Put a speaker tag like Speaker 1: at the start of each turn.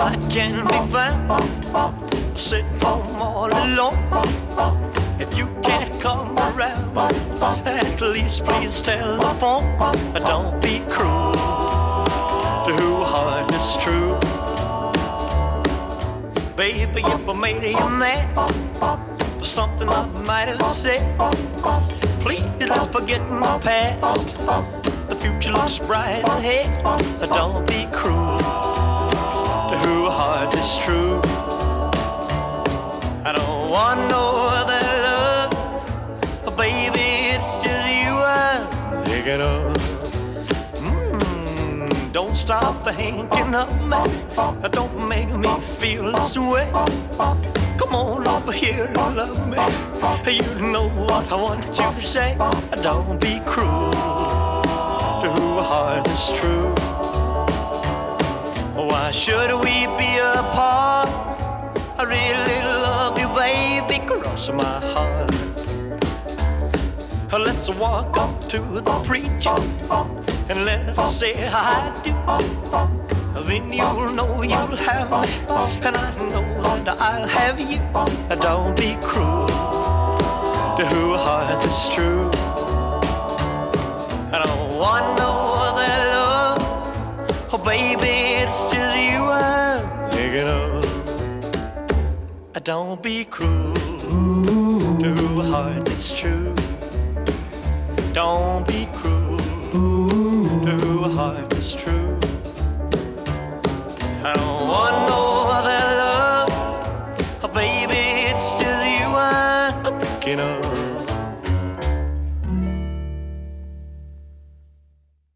Speaker 1: I can be found sitting home all alone. If you can't come around, at least please telephone. Don't be cruel to whose heart is true. Baby, if I made you mad for something I might have said, please don't forget my past. The future looks bright ahead. Don't be cruel to whose heart is true. I don't want no other love, baby, it's just you I'm thinking of. Don't stop thinking of me. Don't make me feel this way. Come on over here and love me. You know what I want you to say. Don't be cruel to whose heart is true. Why should we be apart? I really love you, baby, cross my heart. Let's walk up to the preacher and let's say I do. Then you'll know you'll have me, and I know that I'll have you. Don't be cruel to whose heart is true. I don't want no other love, oh baby, it's just you I'm thinking of. Don't be cruel to whose heart is true. Don't be cruel to whose heart is true. I don't want